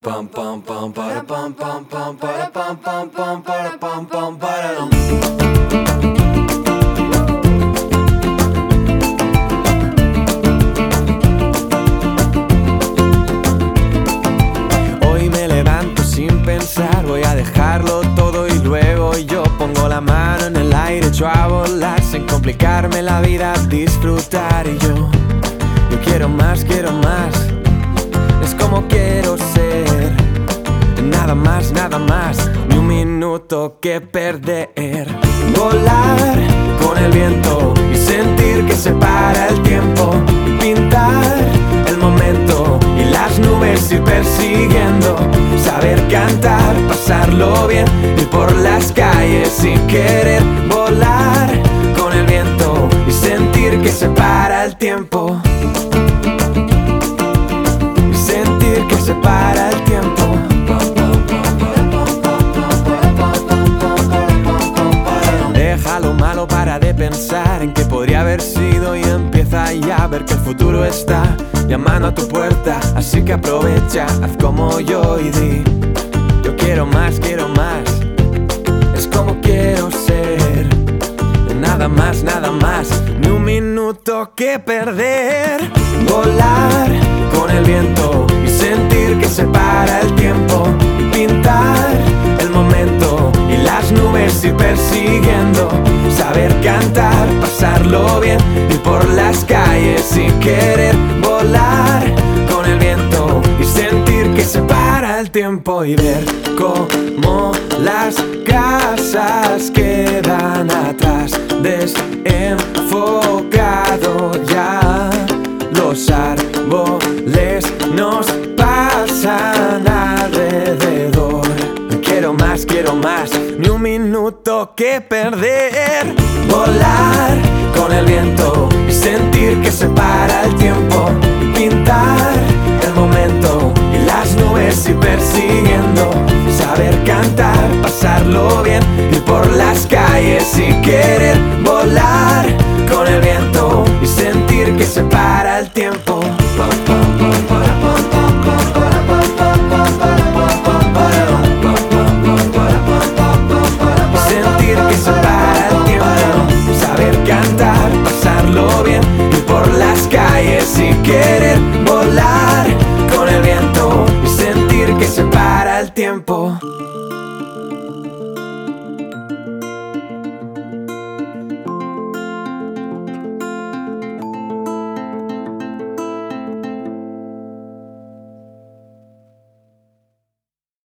Pam pam pam para pam pam pam para pam pam pam para pam pam para dum. Hoy me levanto sin pensar, voy a dejarlo todo y luego yo pongo la mano en el aire, echo a volar sin complicarme la vida, disfrutar y yo quiero más, es como quiero ser. Nada más, ni un minuto que perder. Volar con el viento y sentir que se para el tiempo. Pintar el momento y las nubes ir persiguiendo. Saber cantar, pasarlo bien, ir por las calles sin querer. Volar con el viento y sentir que se para el tiempo. Y sentir que se para el tiempo. Deja lo malo, para de pensar en qué podría haber sido y empieza ya a ver que el futuro está llamando a tu puerta. Así que aprovecha, haz como yo y di: yo quiero más, es como quiero ser. Nada más, ni un minuto que perder. Volar con el viento y sentir que se para el tiempo. Pintar el momento y las nubes ir persiguiendo. Saber cantar, pasarlo bien, ir por las calles sin querer. Volar con el viento y sentir que se para el tiempo. Y ver cómo las casas quedan atrás, desenfocado ya. Los árboles nos pasan alrededor. Quiero más, ni un minuto que perder. Volar con el viento y sentir que se para el tiempo. Pintar el momento y las nubes ir persiguiendo. Saber cantar, pasarlo bien, ir por las calles sin querer. Volar con el viento y sentir que se para el tiempo. Sentir que se para el tiempo. Saber cantar, pasarlo bien, ir por las calles sin querer. Volar con el viento y sentir que se para el tiempo.